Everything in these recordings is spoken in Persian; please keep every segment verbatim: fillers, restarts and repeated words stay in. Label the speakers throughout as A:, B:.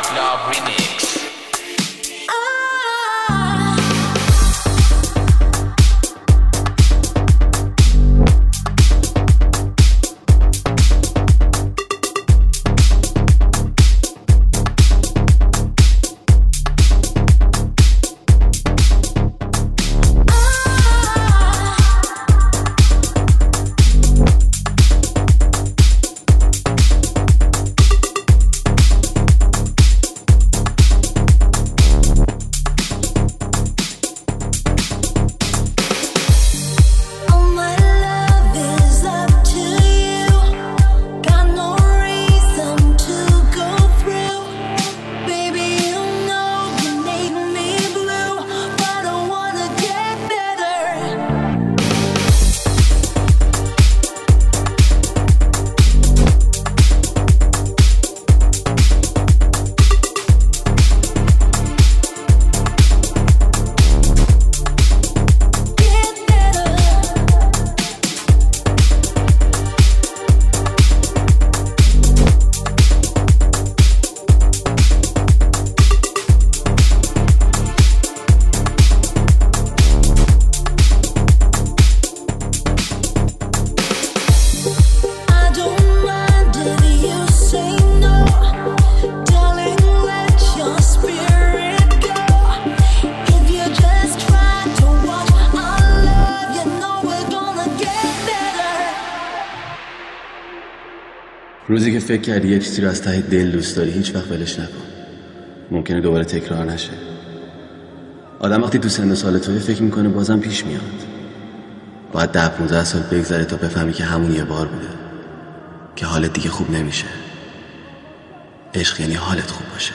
A: Dark Love Remix.
B: روزی که فکر کردی یه چیزی رو از ته دل دوست داری هیچ وقت ولش نکن. ممکنه دوباره تکرار نشه. آدم وقتی تو سن و سال توی فکر میکنه بازم پیش میاد. باید ده پونزده سال بگذره تا بفهمی که همون یه بار بوده، که حالت دیگه خوب نمیشه. عشق یعنی حالت خوب باشه.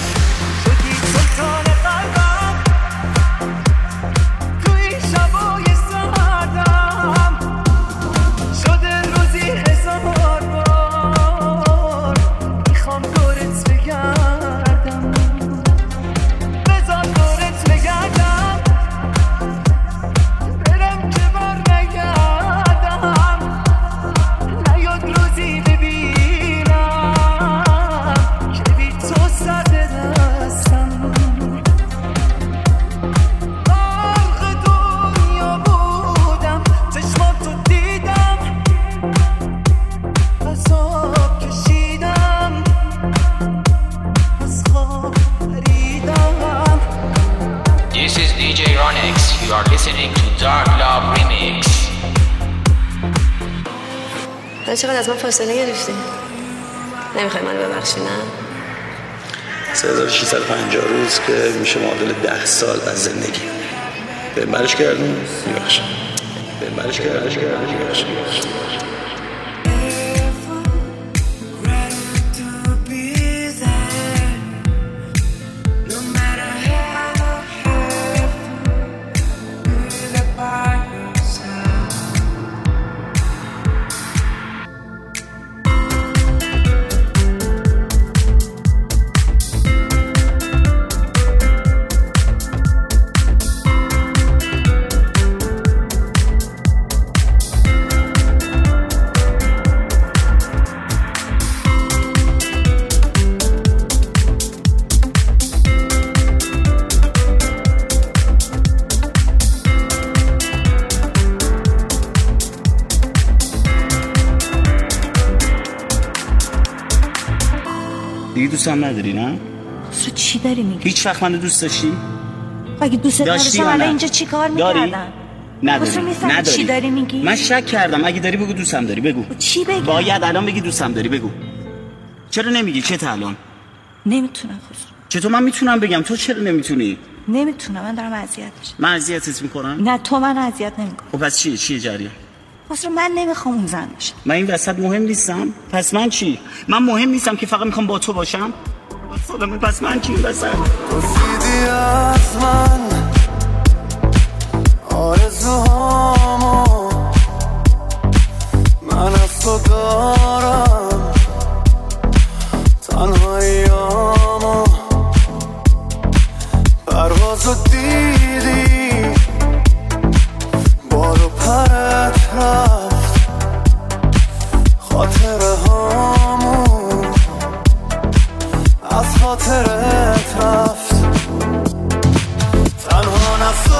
A: You are listening to Dark Love Remix.
C: حالا چقدر از من فاصله گرفتی؟ نمیخوای منو ببخشی نه؟
D: سه هزار و ششصد و پنجاه روز که میشه معادل ده سال از زندگی. به برش کردم میبخشم. به برش کردم میبخشم.
E: دیگه دوستم نداری نه؟
F: تو چی داری میگی؟
E: هیچ وقت منو دوست داشتی؟
F: اگه دوست داشتم الان اینجا چی کار میکردم؟
E: نداری؟ نداری؟
F: چی داری میگی؟
E: من شک کردم. اگه داری بگو دوستم داری. بگو
F: چی بگم؟
E: باید الان بگی دوستم داری. بگو چرا نمیگی؟ چه تا الان؟
F: نمیتونم خسرو.
E: چطور من میتونم بگم؟ تو چرا نمیتونی؟
F: نمیتونم. من دارم اذیت میشم.
E: من اذیتت میکنم؟
F: نه تو من اذیت نمیکنی.
E: خب پس چیه؟ چیه جریان؟
F: خسرو من نمیخوام اون زن باشم.
E: من این وسط مهم نیستم؟ پس من چی؟ من مهم نیستم که فقط میخوام با تو باشم؟ سلامه. پس من چی این وسط؟
G: رسیدی از من آرزوهامو، من از تو دارم تنهاییامو، پروازو دیدی بارو پرت رفت خاطره هامو، از خاطره خاطرت رفت تنها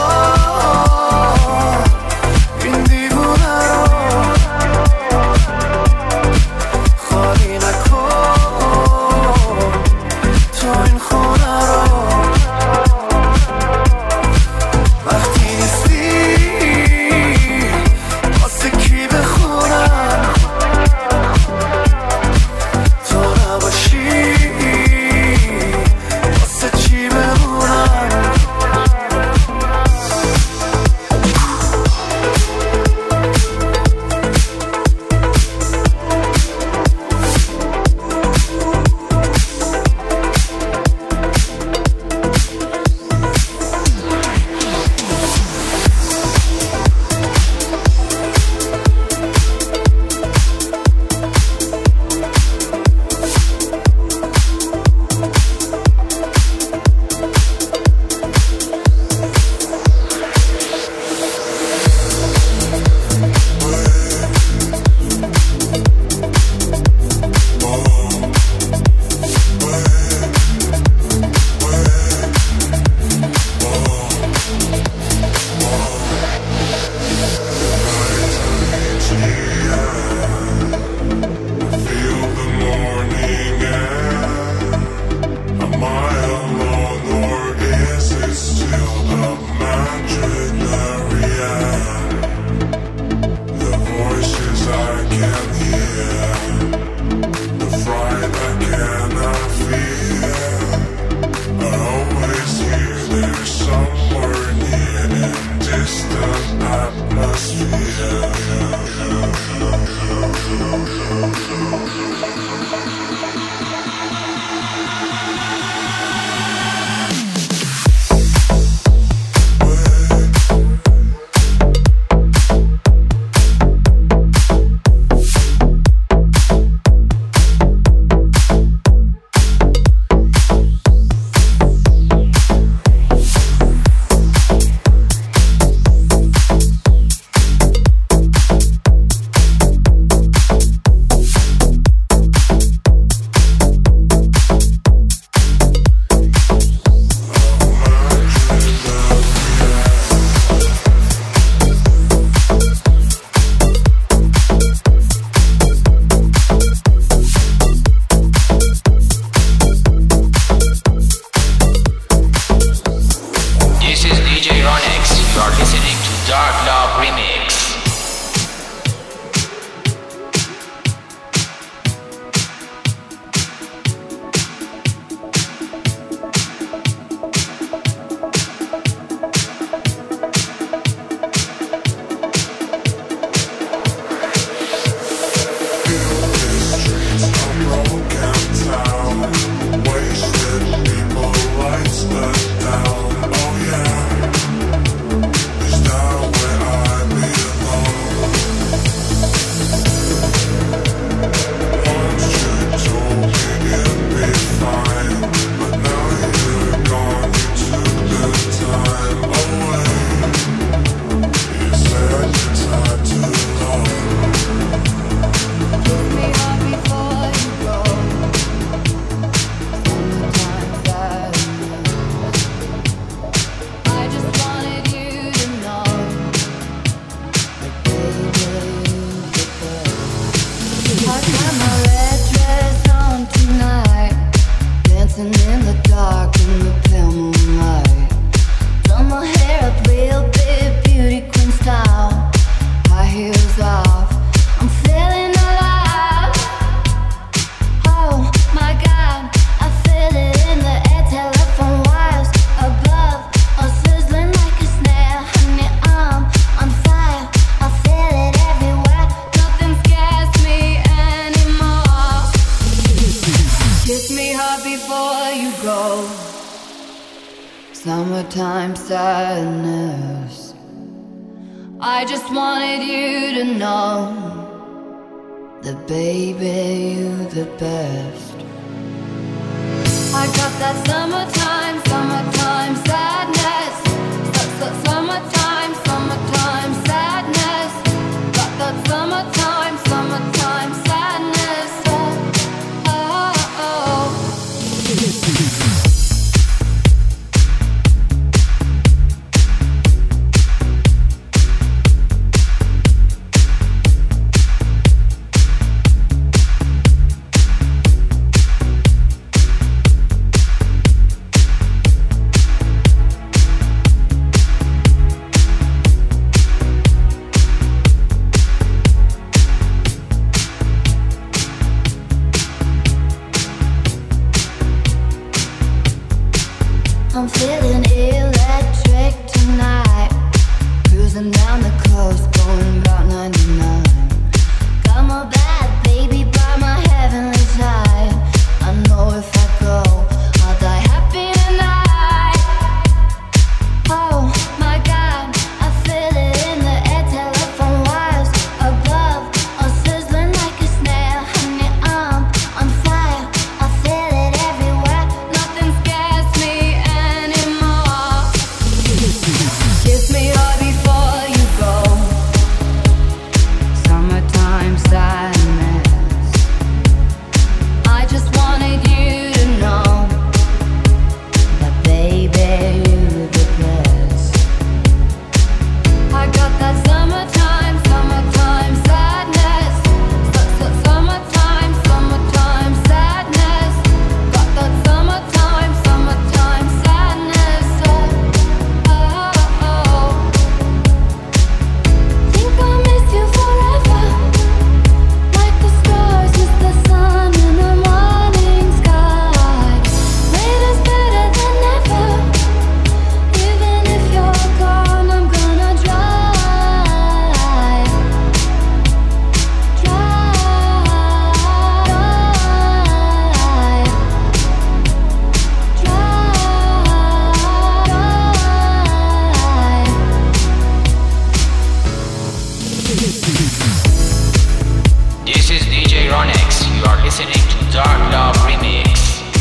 G: نسار این دیوونه رو خالی نکن تو این خونه رو وقتی نیستی واسه کی بخونم تو نباشی واسه چی بمونم
H: Summertime sadness. I just wanted you to know that baby, you're the best. I got that summertime, summertime sadness. Summertime, summertime sadness. Got that summertime, summertime sadness. Oh, oh, oh. I'm feeling electric tonight. Cruising down the coast, going about ninety-nine. Got my bad baby by my heavenly side. I know if I go, I'll die happy tonight. Oh my God, I feel it in the air, telephone wires above, all sizzling like a snare. Honey, I'm on fire, I feel it everywhere. Nothing scares me anymore. Kiss me hard before you go. Summertime sadness. I just wanted you to know that baby, you're the best. I got that summertime, summertime sadness. Su- su- Summertime, summertime sadness. Got that summertime, summertime sadness. Oh, oh, oh. Think I'll miss you forever, like the stars miss the sun in the morning sky. Wait is better than never. Even if you're gone, I'm gonna drive, drive,
A: This is D J Ronex. You are listening to Dark Love Remix.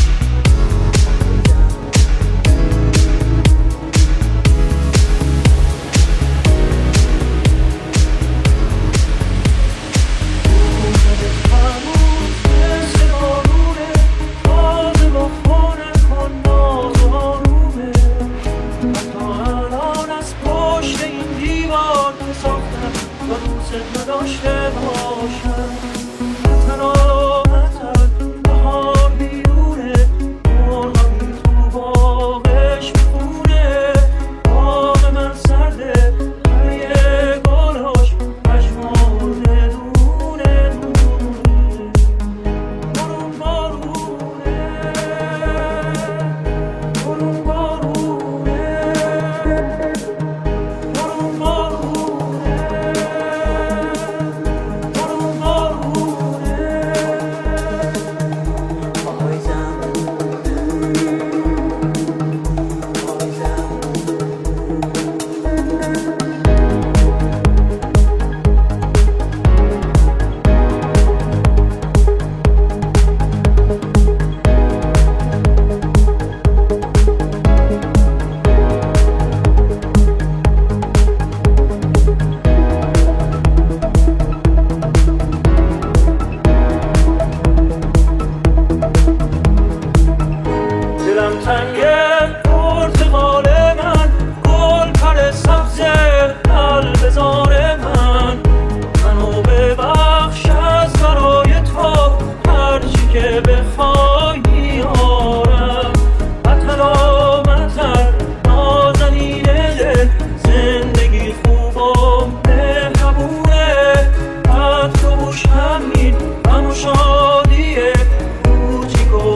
G: دلم تنگه پرتقال من، گل پر سبز قلب زار من. منو ببخش از برای تو، هرچی که بخوای میارم. مطلا مطر نازنین دل، زندگی خوب و مهربونه. حد تو بوش همین غم و شادیه، کوچیک و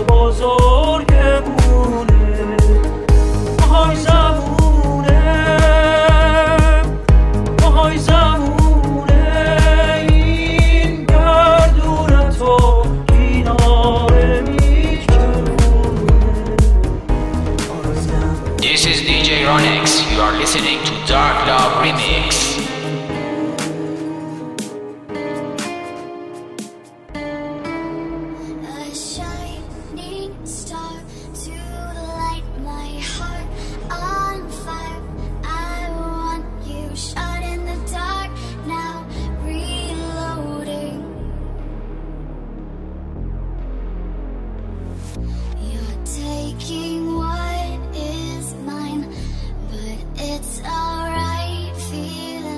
G: بزرگمونه. ماهای زمونه، ماهای زمونه. این گردون تو کنار میچرونه.
A: This is D J Ronex. You are listening to Dark Love Remix.
H: A shining star to light my heart on fire. I want you shot in the dark, now reloading. You're taking what is mine, but it's alright, feeling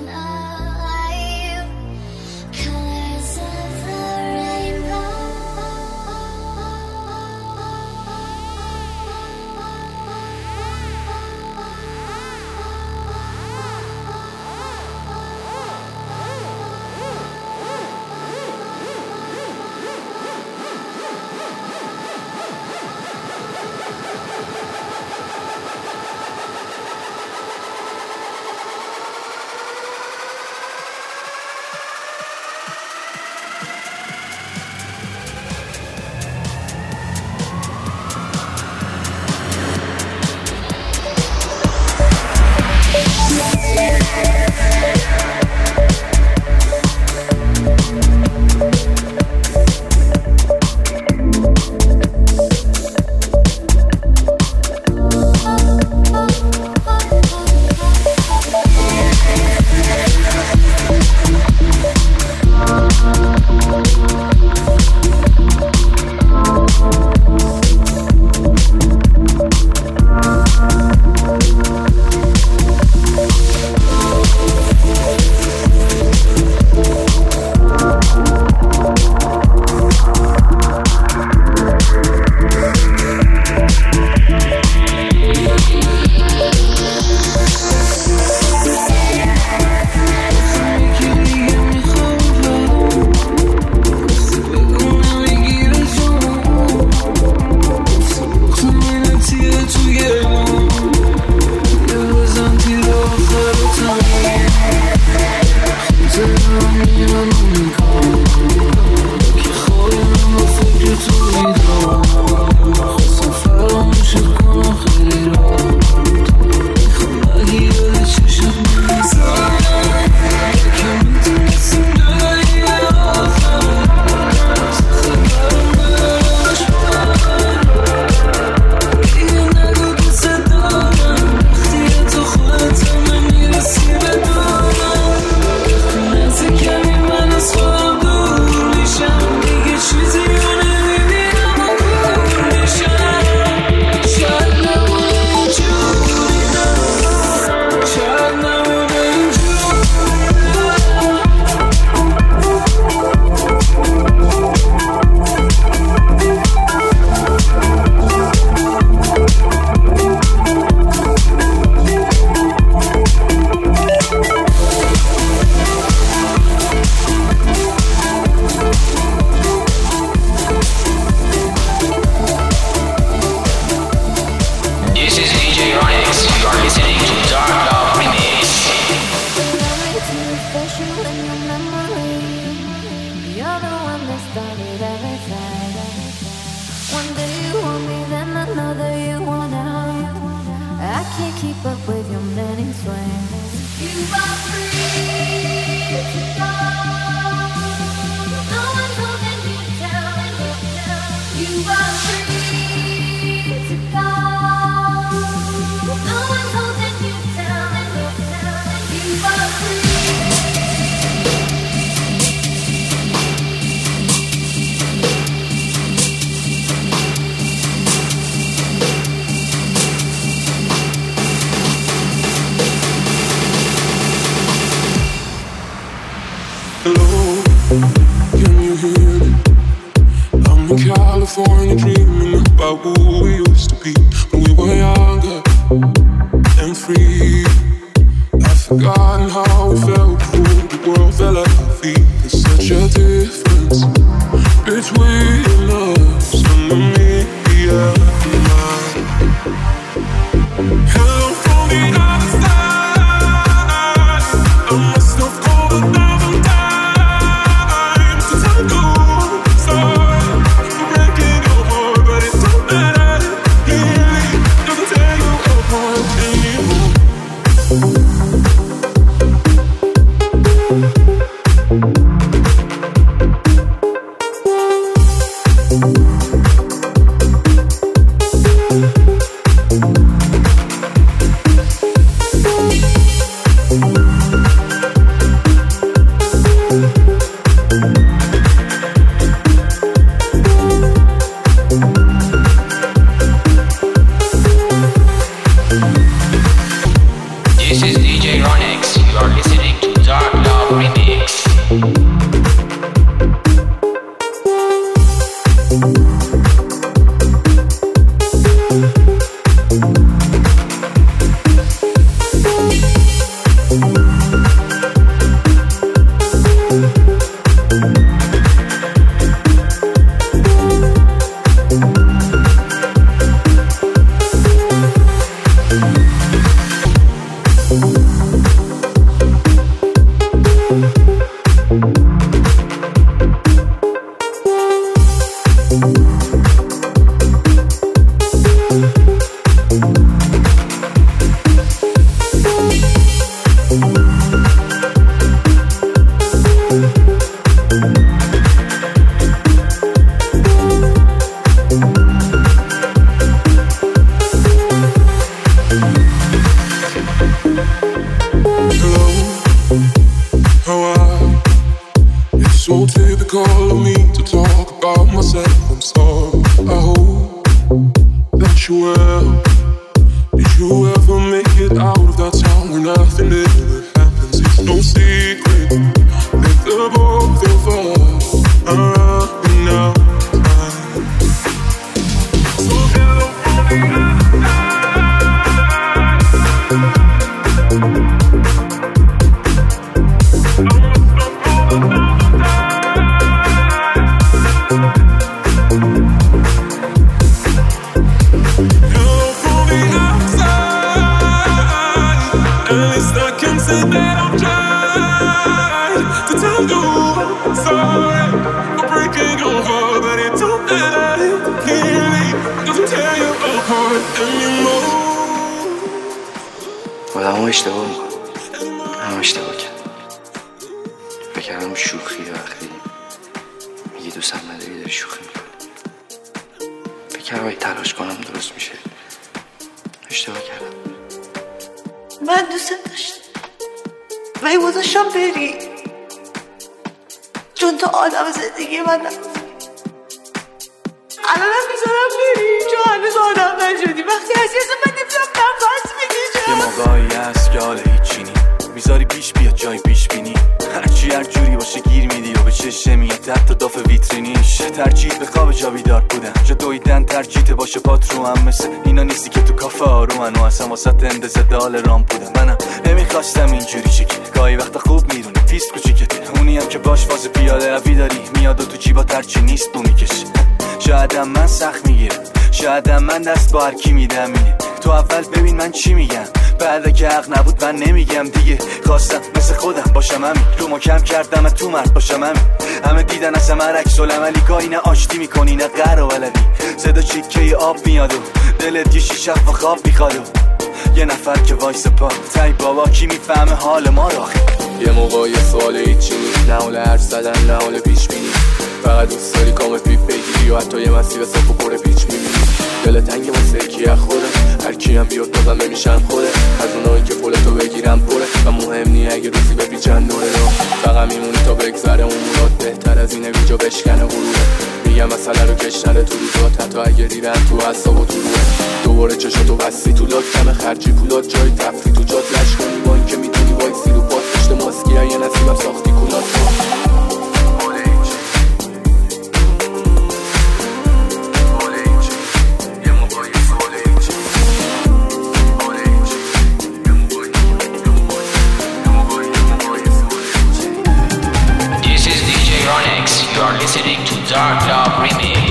I: توی اون یه بزن تیر آخر رو تموم خیزه میرم و میکنم که خواهیم با فکر تو میدم خواستم فراموشت کنم خیلی را میخوام اگه یاد چشم میزم که میتونستم جایی آخر خبرم براش برم دیگه نگو دوست دارم وقتی تو خودت همه میرسی بدارم وقتی نزدیکمی من از خودم دور میشم دیگه چیزی رو نمیبینم و کور میشم شاید نمونه اینجوری نه شاید نمونه اینجوری
A: This is D J Ronix. You are listening to Dark Love Remix.
H: You're the one that started everything. One day you want me, then another you want out. I can't keep up with your many swings. You are free to go. No one's holding you down. You are free to go. No one's holding you down. You are free.
I: Hello, can you hear me? I'm in California dreaming about who we used to be when we were younger and free. I've forgotten how it felt before the world fell at our feet. There's such a difference between us and me and mine. Hello from the other side. I must have called a thousand times to tell you sorry for breaking your heart, but it don't matter. It really doesn't tear you apart anymore.
A: This is D J Ronix. You are listening to Dark Love Remix. So typical of me to talk about myself. I'm sorry. I hope that you will. Did you ever make it out of that town where nothing ever happens? It's no secret that the both of us are running out of time. So hello from the other Hello from
J: آدم ها اشتباه میکنم، هم اشتباه کرد. فکر کردم شوخی وقتی میگی دوستم نداری داری شوخی میکنی. فکر کردم اگه تلاش کنم درست میشه. اشتباه کردم.
K: من دوست داشتم ولی گذاشتم بری، چون تو آدم زندگی من نبودی. الانم میذارم بری چون هنوز آدم نشدی. وقتی هستی اصلا من نمیتونم نفس بکشم.
L: یه موقعی هست که حالا هیچی نی میذاری بیش بیاد جای بیش بینی، هرچی هر جوری باشه گیر میدی و به چشه میاد حتی داف ویترینیش. ترجیح به خواب جا بیدار بودن، جا دویدن ترجیح باشه پات رو هم مثل اینا نیستی که تو کافه آرومن و اصلا واسط اندازه دال رام بودن. منم نمیخواستم اینجوری چکی، گاهی وقتا خوب میدونی پیست کوچیکته، اونی هم که باش فاز پیاده روی داری میاد و تو جیبا ترچی نیست بو میکشه. شایدم من سخت میگیرم، شایدم من دست با هر کی میدم اینه. تو اول ببین من چی میگم، بعد که حق نبود من نمیگم دیگه. خواستم مثل خودم باشم همین، رو ما کم کردم تو مرد باشم همین. همه دیدن از من عکس العملی، گاهی نه آشتی میکنی نه قهر و ولدی. صدا چیکه آب میاد و دلت یه شیشه و خواب میخواد و یه نفر که وایس پا تای بابا کی میفهمه حال ما رو.
M: یه موقع یه سوال هیچی نیست، نه حال حرف زدن نه حال پیش بینی. فقط دوست داری کام پیپ بگیری و حتی یه مسیر صاف و پر پیچ میبینی. دل تنگ واسه کی از خوده، هر کی هم بیاد بازم نمیشم خوده. از اونایی که پولتو بگیرم پره و مهم نی اگه روزی بپیچن دوره رو. فقط میمونی تا بگذره اون مراد، بهتر از اینه بیجا بشکنه غروره. میگم مسئله رو کشنه تو روزات، حتی اگه دیرن تو حساب و تو روه. دوباره چشاتو بستی تو لاک، کم خرجی پولات جای تفری تو جات لش کنی با این که میتونی وایسی رو پات پشت ماسکی یه نصیبم ساختی کولات.
N: You are listening to Dark Love Remix.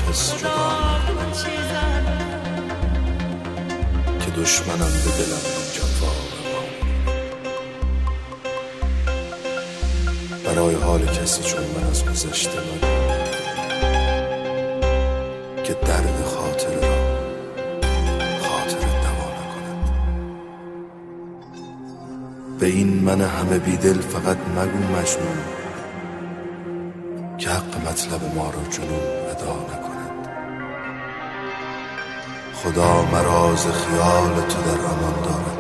O: حس جدا که دشمنم به دلم جفا برای حال کسی چون من از گذشته من که درد خاطر را خاطر دوا نکند. به این من همه بیدل فقط مگو مجنون که حق مطلب ما را جنون ادا نکند. خدا مراز خیال تو در امان دارد